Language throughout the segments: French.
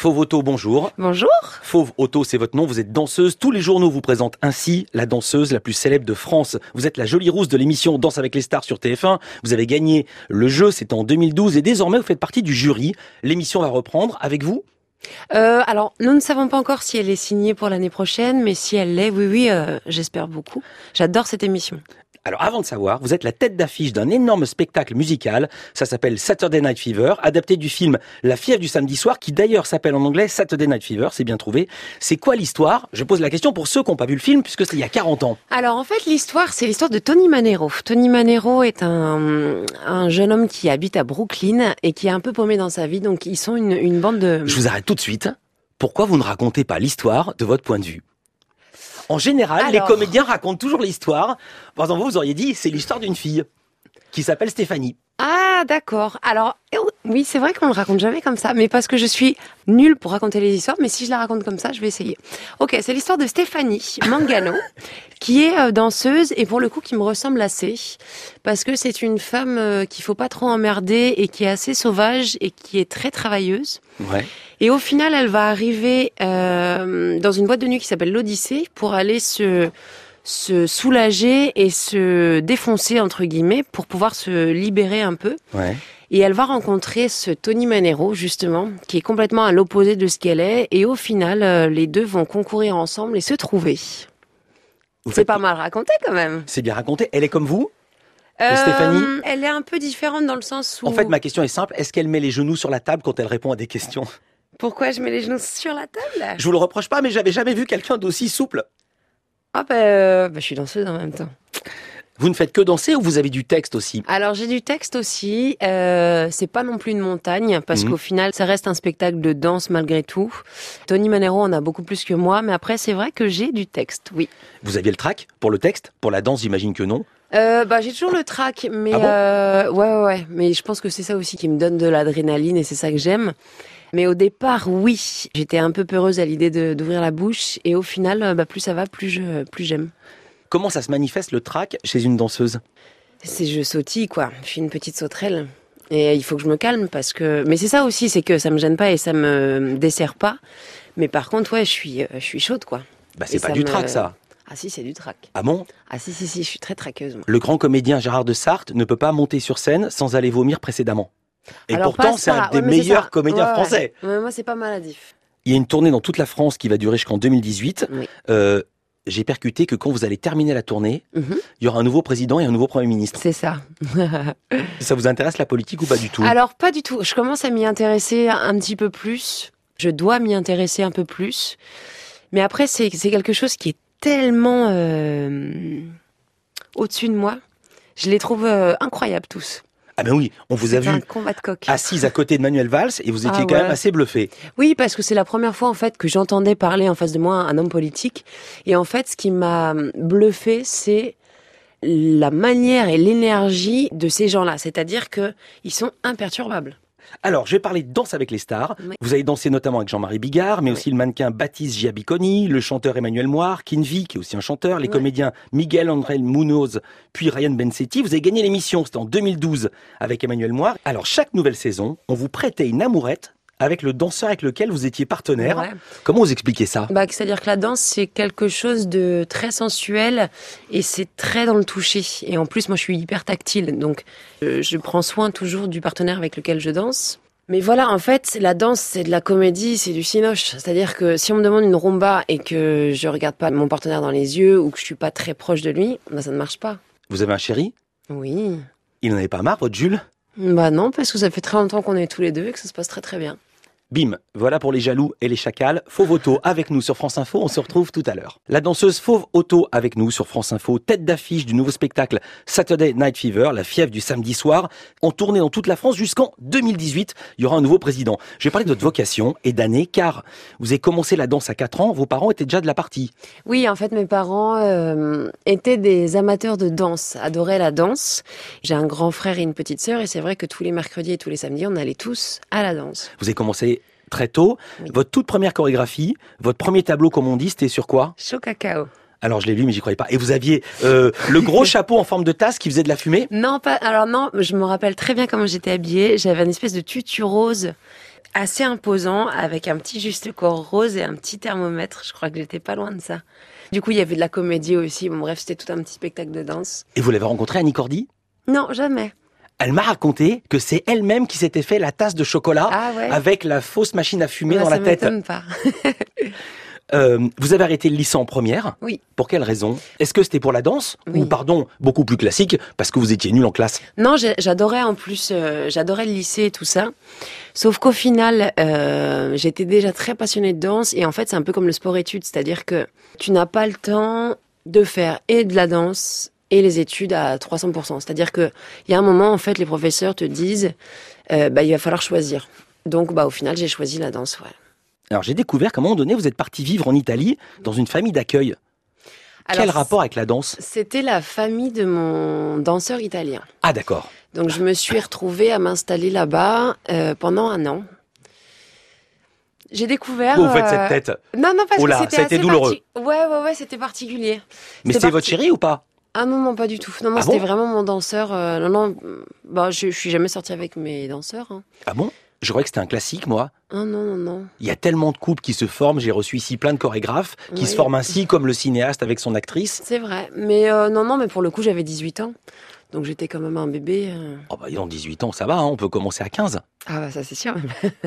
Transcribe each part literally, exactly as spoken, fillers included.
Fauve Auto, bonjour. Bonjour. Fauve Auto, c'est votre nom, vous êtes danseuse. Tous les journaux vous présentent ainsi la danseuse la plus célèbre de France. Vous êtes la jolie rousse de l'émission Danse avec les stars sur T F un. Vous avez gagné le jeu, c'était en deux mille douze et désormais vous faites partie du jury. L'émission va reprendre avec vous. Euh, alors, nous ne savons pas encore si elle est signée pour l'année prochaine, mais si elle l'est, oui, oui, euh, j'espère beaucoup. J'adore cette émission. Alors avant de savoir, vous êtes la tête d'affiche d'un énorme spectacle musical, ça s'appelle Saturday Night Fever, adapté du film La fièvre du samedi soir, qui d'ailleurs s'appelle en anglais Saturday Night Fever, c'est bien trouvé. C'est quoi l'histoire? Je pose la question pour ceux qui n'ont pas vu le film, puisque c'est il y a quarante ans. Alors en fait, l'histoire, c'est l'histoire de Tony Manero. Tony Manero est un, un jeune homme qui habite à Brooklyn et qui est un peu paumé dans sa vie, donc ils sont une, une bande de... Je vous arrête tout de suite. Pourquoi vous ne racontez pas l'histoire de votre point de vue? En général, Alors... les comédiens racontent toujours l'histoire. Par exemple, vous, vous auriez dit, c'est l'histoire d'une fille qui s'appelle Stéphanie. Ah, d'accord. Alors, oui, c'est vrai qu'on ne le raconte jamais comme ça, mais parce que je suis nulle pour raconter les histoires, mais si je la raconte comme ça, je vais essayer. Ok, c'est l'histoire de Stéphanie Mangano, qui est danseuse et pour le coup qui me ressemble assez, parce que c'est une femme qu'il faut pas trop emmerder et qui est assez sauvage et qui est très travailleuse. Ouais. Et au final, elle va arriver euh, dans une boîte de nuit qui s'appelle l'Odyssée pour aller se... se soulager et se défoncer, entre guillemets, pour pouvoir se libérer un peu. Ouais. Et elle va rencontrer ce Tony Manero, justement, qui est complètement à l'opposé de ce qu'elle est. Et au final, euh, les deux vont concourir ensemble et se trouver. Vous C'est pas mal raconté, quand même. C'est bien raconté. Elle est comme vous, euh, Stéphanie? Elle est un peu différente dans le sens où... En fait, ma question est simple. Est-ce qu'elle met les genoux sur la table quand elle répond à des questions? Pourquoi je mets les genoux sur la table? Je vous le reproche pas, mais j'avais jamais vu quelqu'un d'aussi souple. Ah bah, euh, bah, je suis danseuse en même temps. Vous ne faites que danser ou vous avez du texte aussi? Alors j'ai du texte aussi, euh, c'est pas non plus une montagne, parce mmh. qu'au final ça reste un spectacle de danse malgré tout. Tony Manero en a beaucoup plus que moi, mais après c'est vrai que j'ai du texte, oui. Vous aviez le trac pour le texte? Pour la danse, j'imagine que non. Euh, bah j'ai toujours le trac, mais ah bon euh, ouais, ouais ouais, mais je pense que c'est ça aussi qui me donne de l'adrénaline et c'est ça que j'aime. Mais au départ, oui, j'étais un peu peureuse à l'idée de, d'ouvrir la bouche et au final, bah, plus ça va, plus je, plus j'aime. Comment ça se manifeste le trac chez une danseuse? C'est je sautille quoi, je suis une petite sauterelle et il faut que je me calme parce que. Mais c'est ça aussi, c'est que ça me gêne pas et ça me dessert pas. Mais par contre, ouais, je suis, je suis chaude quoi. Bah c'est et pas du me... trac ça. Ah si, c'est du trac. Ah bon? Ah si si si, je suis très traqueuse moi. Le grand comédien Gérard de Sarthe ne peut pas monter sur scène sans aller vomir précédemment. Et Alors, pourtant, c'est un des ouais, meilleurs comédiens ouais, français. Ouais. Ouais, moi, c'est pas maladif. Il y a une tournée dans toute la France qui va durer jusqu'en deux mille dix-huit. Oui. Euh, j'ai percuté que quand vous allez terminer la tournée, mm-hmm. il y aura un nouveau président et un nouveau Premier ministre. C'est ça. Ça vous intéresse la politique ou pas du tout? Alors, pas du tout. Je commence à m'y intéresser un petit peu plus. Je dois m'y intéresser un peu plus. Mais après, c'est, c'est quelque chose qui est tellement euh, au-dessus de moi. Je les trouve euh, incroyables tous. Ah ben oui, on vous c'est a vu assise à côté de Manuel Valls et vous étiez ah quand ouais. même assez bluffé. Oui, parce que c'est la première fois en fait que j'entendais parler en face de moi un homme politique. Et en fait, ce qui m'a bluffé, c'est la manière et l'énergie de ces gens-là. C'est-à-dire que ils sont imperturbables. Alors, je vais parler de Danse avec les stars. Oui. Vous avez dansé notamment avec Jean-Marie Bigard, mais oui. aussi le mannequin Baptiste Giabiconi, le chanteur Emmanuel Moir, Kinvi, qui est aussi un chanteur, les oui. comédiens Miguel André Munoz, puis Ryan Bensetti. Vous avez gagné l'émission, c'était en deux mille douze avec Emmanuel Moir. Alors, chaque nouvelle saison, on vous prêtait une amourette avec le danseur avec lequel vous étiez partenaire. Ouais. Comment vous expliquez ça? Bah, c'est-à-dire que la danse, c'est quelque chose de très sensuel et c'est très dans le toucher. Et en plus, moi, je suis hyper tactile, donc euh, je prends soin toujours du partenaire avec lequel je danse. Mais voilà, en fait, la danse, c'est de la comédie, c'est du cinoche. C'est-à-dire que si on me demande une rumba et que je regarde pas mon partenaire dans les yeux ou que je suis pas très proche de lui, bah, ça ne marche pas. Vous avez un chéri? Oui. Il n'en avait pas marre, votre Jules? Bah non, parce que ça fait très longtemps qu'on est tous les deux et que ça se passe très très bien. Bim, voilà pour les jaloux et les chacals. Fauve Auto avec nous sur France Info, on se retrouve tout à l'heure. La danseuse Fauve Auto avec nous sur France Info, tête d'affiche du nouveau spectacle Saturday Night Fever, la fièvre du samedi soir, en tournée dans toute la France jusqu'en deux mille dix-huit. Il y aura un nouveau président. Je vais parler de votre vocation et d'année, car vous avez commencé la danse à quatre ans, vos parents étaient déjà de la partie. Oui, en fait, mes parents euh, étaient des amateurs de danse, adoraient la danse. J'ai un grand frère et une petite sœur, et c'est vrai que tous les mercredis et tous les samedis, on allait tous à la danse. Vous avez commencé très tôt. Oui. Votre toute première chorégraphie, votre premier tableau, comme on dit, c'était sur quoi? Chaud cacao. Alors je l'ai lu, mais j'y croyais pas. Et vous aviez euh, le gros chapeau en forme de tasse qui faisait de la fumée? Non, pas. Alors non, je me rappelle très bien comment j'étais habillée. J'avais une espèce de tutu rose assez imposant, avec un petit juste corps rose et un petit thermomètre. Je crois que j'étais pas loin de ça. Du coup, il y avait de la comédie aussi. Bon, bref, c'était tout un petit spectacle de danse. Et vous l'avez rencontrée, Annie Cordy? Non, jamais. Elle m'a raconté que c'est elle-même qui s'était fait la tasse de chocolat ah ouais. avec la fausse machine à fumer bah, dans la tête. Ça m'étonne pas. euh, vous avez arrêté le lycée en première. Oui. Pour quelle raison? Est-ce que c'était pour la danse? Oui. Ou, pardon, beaucoup plus classique, parce que vous étiez nul en classe? Non, j'adorais en plus, euh, j'adorais le lycée et tout ça. Sauf qu'au final, euh, j'étais déjà très passionnée de danse. Et en fait, c'est un peu comme le sport-études. C'est-à-dire que tu n'as pas le temps de faire et de la danse et les études à trois cents pour cent. C'est-à-dire que il y a un moment, en fait, les professeurs te disent, euh, bah, il va falloir choisir. Donc, bah, au final, j'ai choisi la danse, ouais. Alors, j'ai découvert qu'à un moment donné, vous êtes parti vivre en Italie, dans une famille d'accueil. Alors, quel rapport avec la danse? C'était la famille de mon danseur italien. Ah, d'accord. Donc, je me suis retrouvée à m'installer là-bas euh, pendant un an. J'ai découvert... Vous faites euh... cette tête. Non, non, parce Oula, que c'était ça a été assez douloureux. Parti... Ouais, ouais, ouais, c'était particulier. Mais c'était votre chéri ou pas? Ah non, non, pas du tout. Non, non, ah c'était bon vraiment mon danseur. Euh, non, non, bah, je, je suis jamais sortie avec mes danseurs. Hein. Ah bon? Je croyais que c'était un classique, moi. Ah non, non, non. Il y a tellement de couples qui se forment. J'ai reçu ici plein de chorégraphes qui oui. se forment ainsi, comme le cinéaste avec son actrice. C'est vrai. Mais euh, non, non, mais pour le coup, j'avais dix-huit ans. Donc j'étais quand même un bébé. Euh... Oh bah, dans dix-huit ans, ça va, hein, on peut commencer à quinze. Ah bah, ça, c'est sûr.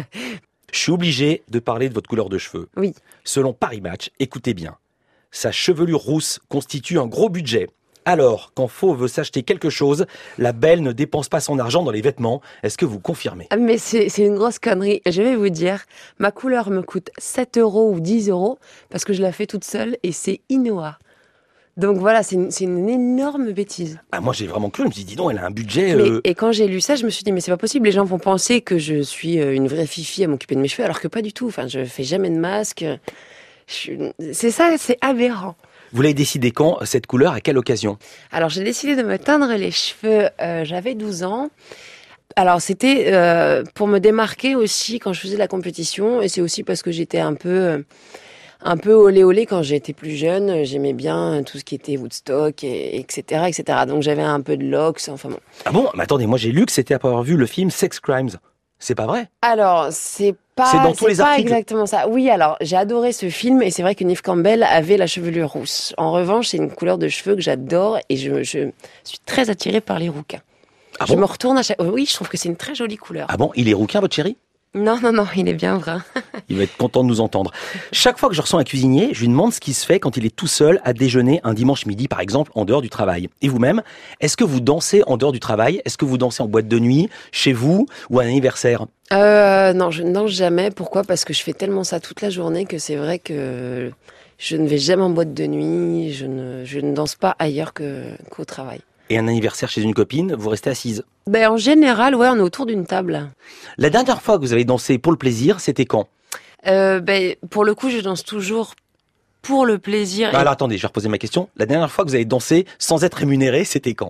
Je suis obligé de parler de votre couleur de cheveux. Oui. Selon Paris Match, écoutez bien, sa chevelure rousse constitue un gros budget. Alors, quand Faux veut s'acheter quelque chose, la belle ne dépense pas son argent dans les vêtements. Est-ce que vous confirmez? Ah, mais c'est, c'est une grosse connerie. Je vais vous dire, ma couleur me coûte sept euros ou dix euros parce que je la fais toute seule et c'est Inoa. Donc voilà, c'est une, c'est une énorme bêtise. Ah, moi, j'ai vraiment cru. Je me suis dit, dis donc, elle a un budget... Mais, euh... Et quand j'ai lu ça, je me suis dit, mais c'est pas possible. Les gens vont penser que je suis une vraie fifi à m'occuper de mes cheveux, alors que pas du tout. Enfin, je fais jamais de masque. Je... C'est ça, c'est aberrant. Vous l'avez décidé quand, cette couleur, à quelle occasion? Alors, j'ai décidé de me teindre les cheveux, euh, j'avais douze ans. Alors, c'était euh, pour me démarquer aussi quand je faisais de la compétition. Et c'est aussi parce que j'étais un peu... Euh, un peu olé olé quand j'étais plus jeune. J'aimais bien tout ce qui était Woodstock, et, etc., et cetera. Donc, j'avais un peu de locks, enfin bon. Ah bon? Mais attendez, moi j'ai lu que c'était après avoir vu le film Sex Crimes. C'est pas vrai? Alors, c'est pas, c'est dans tous c'est les pas articles. exactement ça. Oui, alors, j'ai adoré ce film et c'est vrai que Neve Campbell avait la chevelure rousse. En revanche, c'est une couleur de cheveux que j'adore et je, je suis très attirée par les rouquins. Ah je bon? me retourne à chaque... Oui, je trouve que c'est une très jolie couleur. Ah bon? Il est rouquin, votre chéri? Non, non, non, il est bien brun. Il va être content de nous entendre. Chaque fois que je reçois un cuisinier, je lui demande ce qui se fait quand il est tout seul à déjeuner un dimanche midi, par exemple, en dehors du travail. Et vous-même, est-ce que vous dansez en dehors du travail? Est-ce que vous dansez en boîte de nuit, chez vous, ou à un anniversaire? euh, Non, je ne danse jamais. Pourquoi? Parce que je fais tellement ça toute la journée que c'est vrai que je ne vais jamais en boîte de nuit. Je ne, je ne danse pas ailleurs que, qu'au travail. Et un anniversaire chez une copine, vous restez assise? Ben, en général, ouais, on est autour d'une table. La dernière fois que vous avez dansé pour le plaisir, c'était quand? euh, ben, Pour le coup, je danse toujours pour le plaisir. Bah et... alors attendez, je vais reposer ma question. La dernière fois que vous avez dansé sans être rémunéré, c'était quand?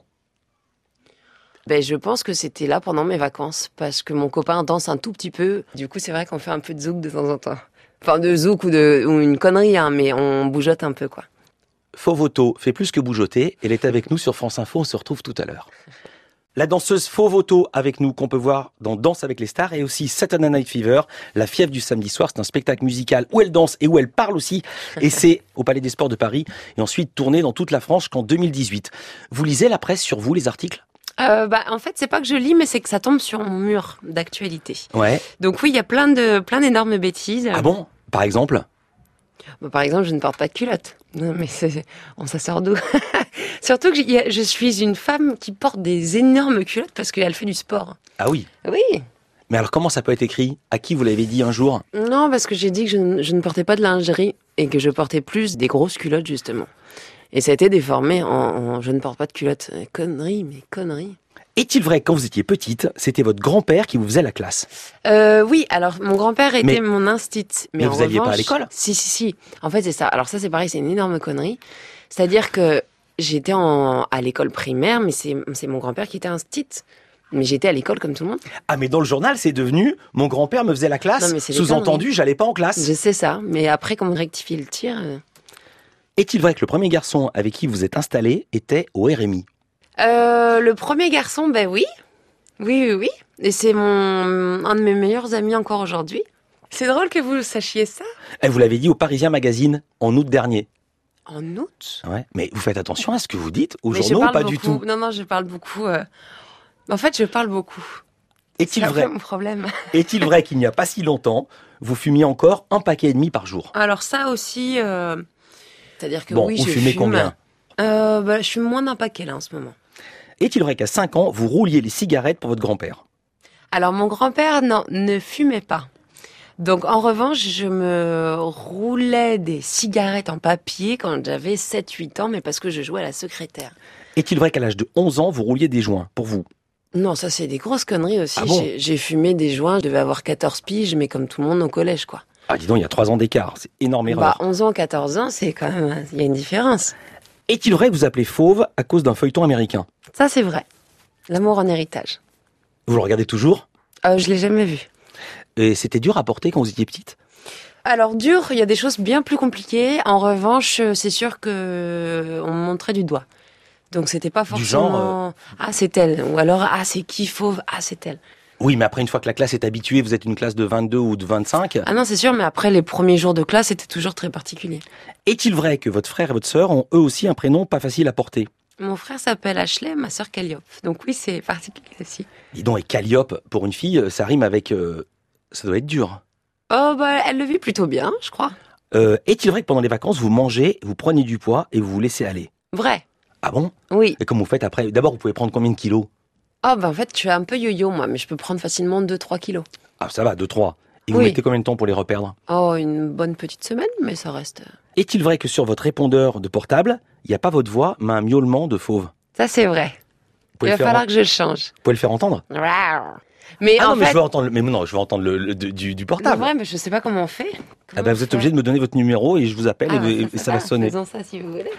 Ben, je pense que c'était là pendant mes vacances, parce que mon copain danse un tout petit peu. Du coup, c'est vrai qu'on fait un peu de zouk de temps en temps. Enfin, de zouk ou, de, ou une connerie, hein, mais on bougeotte un peu, quoi. Faux Voto fait plus que bougeoter. Elle est avec nous sur France Info. On se retrouve tout à l'heure. La danseuse Faux Voto avec nous, qu'on peut voir dans Danse avec les stars, et aussi Saturday Night Fever, la fièvre du samedi soir. C'est un spectacle musical où elle danse et où elle parle aussi. Et c'est au Palais des Sports de Paris. Et ensuite tourné dans toute la France jusqu'en deux mille dix-huit. Vous lisez la presse sur vous, les articles? Euh, bah, en fait, c'est pas que je lis, mais c'est que ça tombe sur mon mur d'actualité. Ouais. Donc oui, il y a plein de, plein d'énormes bêtises. Ah bon? Par exemple? Bah, par exemple, je ne porte pas de culotte. Non, mais c'est, on ça sort d'où? Surtout que je, je suis une femme qui porte des énormes culottes parce qu'elle fait du sport. Ah oui. Oui. Mais alors comment ça peut être écrit? À qui vous l'avez dit un jour? Non, parce que j'ai dit que je ne, je ne portais pas de lingerie et que je portais plus des grosses culottes, justement. Et ça a été déformé en, en je ne porte pas de culotte. Connerie, mais connerie. Est-il vrai que quand vous étiez petite, c'était votre grand-père qui vous faisait la classe? euh, Oui, alors mon grand-père était mais, mon instit. Mais, mais vous n'alliez pas à l'école? Si, si, si. En fait, c'est ça. Alors ça, c'est pareil, c'est une énorme connerie. C'est-à-dire que j'étais en, à l'école primaire, mais c'est, c'est mon grand-père qui était instit. Mais j'étais à l'école comme tout le monde. Ah, mais dans le journal, c'est devenu « Mon grand-père me faisait la classe ». Sous-entendu, j'allais pas en classe. Je sais ça, mais après, comment rectifier le tir euh... Est-il vrai que le premier garçon avec qui vous êtes installé était au R M I? euh, Le premier garçon, ben oui. Oui, oui, oui. Et c'est mon un de mes meilleurs amis encore aujourd'hui. C'est drôle que vous sachiez ça. Et vous l'avez dit au Parisien Magazine en août dernier. En août? Ouais. Mais vous faites attention à ce que vous dites aux Mais je journaux ou parle pas beaucoup. du tout? Non, non, je parle beaucoup. euh, En fait, je parle beaucoup. Est-il C'est un vrai, peu mon problème. est-il vrai qu'il n'y a pas si longtemps, vous fumiez encore un paquet et demi par jour? Alors ça aussi, euh, c'est-à-dire que Bon, oui, vous je fumez fume. combien? euh, bah, Je fume moins d'un paquet là en ce moment. Est-il vrai qu'à cinq ans, vous rouliez les cigarettes pour votre grand-père? Alors mon grand-père, non, ne fumait pas. Donc en revanche, je me roulais des cigarettes en papier quand j'avais sept huit ans, mais parce que je jouais à la secrétaire. Est-il vrai qu'à l'âge de onze ans, vous rouliez des joints pour vous? Non, ça c'est des grosses conneries aussi. Ah bon? J'ai- J'ai fumé des joints, je devais avoir quatorze piges, mais comme tout le monde au collège, quoi. Ah, dis donc, il y a trois ans d'écart, c'est énorme erreur. Bah onze ans, quatorze ans, c'est quand même, il y a une différence. Est-il vrai que vous appelez fauve à cause d'un feuilleton américain? Ça c'est vrai. L'amour en héritage. Vous le regardez toujours? Euh, je l'ai jamais vu. Et c'était dur à porter quand vous étiez petite? Alors dur, il y a des choses bien plus compliquées. En revanche, c'est sûr que on me montrait du doigt. Donc c'était pas Du forcément genre, ah c'est elle ou alors ah c'est qui fauve, ah c'est elle. Oui, mais après, une fois que la classe est habituée, vous êtes une classe de vingt-deux ou de vingt-cinq. Ah non, c'est sûr, mais après les premiers jours de classe, c'était toujours très particulier. Est-il vrai que votre frère et votre sœur ont eux aussi un prénom pas facile à porter? Mon frère s'appelle Ashley, ma sœur Calliope. Donc oui, c'est particulier aussi. Dis donc, et Calliope, pour une fille, ça rime avec... euh, ça doit être dur. Oh bah elle le vit plutôt bien, je crois. Euh, est-il vrai que pendant les vacances, vous mangez, vous prenez du poids et vous vous laissez aller? Vrai. Ah bon? Oui. Et comment vous faites après? D'abord, vous pouvez prendre combien de kilos? Oh bah en fait, je suis un peu yo-yo moi, mais je peux prendre facilement deux trois kilos. Ah, ça va, deux, trois. Et vous Oui. mettez combien de temps pour les reperdre? Oh, une bonne petite semaine, mais ça reste... Est-il vrai que sur votre répondeur de portable, il n'y a pas votre voix, mais un miaulement de fauve? Ça c'est vrai. Vous pouvez, Il le va faire, falloir en- que je le change. vous pouvez le faire entendre? Mais Ah en non, mais fait, je veux entendre, le- mais non, je veux entendre le, le- du, du non, portable. vrai, mais je sais pas comment on fait. Ah Comment ben, on vous êtes fait obligé de me donner votre numéro et je vous appelle Ah, et, bah, et- et ça va sonner. Faisons ça si vous voulez.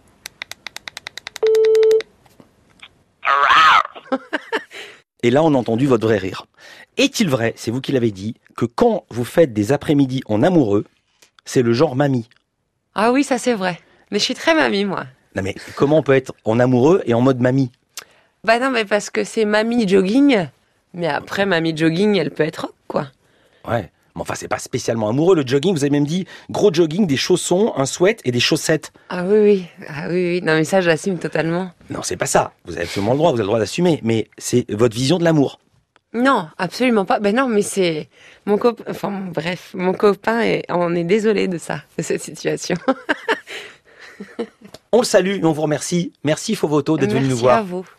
Et là, on a entendu votre vrai rire. Est-il vrai, c'est vous qui l'avez dit, que quand vous faites des après-midi en amoureux, c'est le genre mamie? Ah oui, ça c'est vrai. Mais je suis très mamie, moi. Non mais comment on peut être en amoureux et en mode mamie? Bah non, mais parce que c'est mamie jogging. Mais après, mamie jogging, elle peut être rock, quoi. Ouais. Mais enfin, c'est pas spécialement amoureux le jogging. Vous avez même dit gros jogging, des chaussons, un sweat et des chaussettes. Ah oui, oui. Ah oui, oui. Non, mais ça, j'assume totalement. Non, c'est pas ça. Vous avez absolument le droit. Vous avez le droit d'assumer. Mais c'est votre vision de l'amour. Non, absolument pas. Ben non, mais c'est mon copain. Enfin, bref, mon copain est. On est désolé de ça, de cette situation. On le salue et on vous remercie. Merci Fauvoto d'être venu nous Merci voir. à vous.